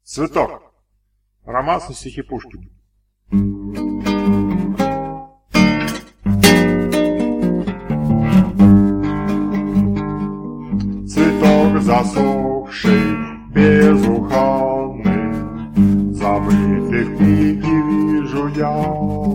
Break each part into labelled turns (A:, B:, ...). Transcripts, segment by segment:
A: Цветок. Романс на стихи Пушкина. Цветок засохший, безуханный, забытый в книге вижу я.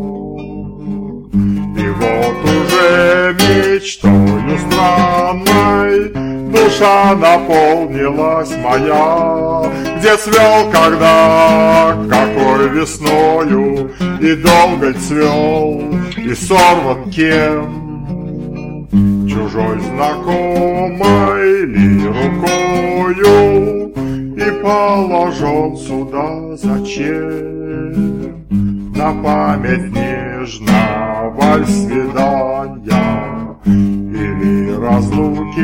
A: И вот уже мечтою странной душа наполнилась моя, где цвел когда, какой весною, и долго цвел, и сорван кем, чужой знакомой ли рукою, и положен сюда зачем, на память нежного свидания или разлуки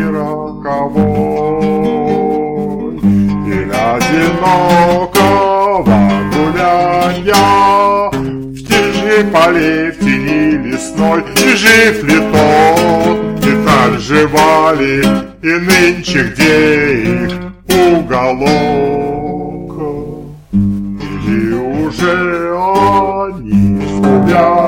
A: роковой, или одинокого гуляния в тишине полей, в тени лесной. И жив ли тот, деталь жива ли, и нынче где их уголок, или уже они спят?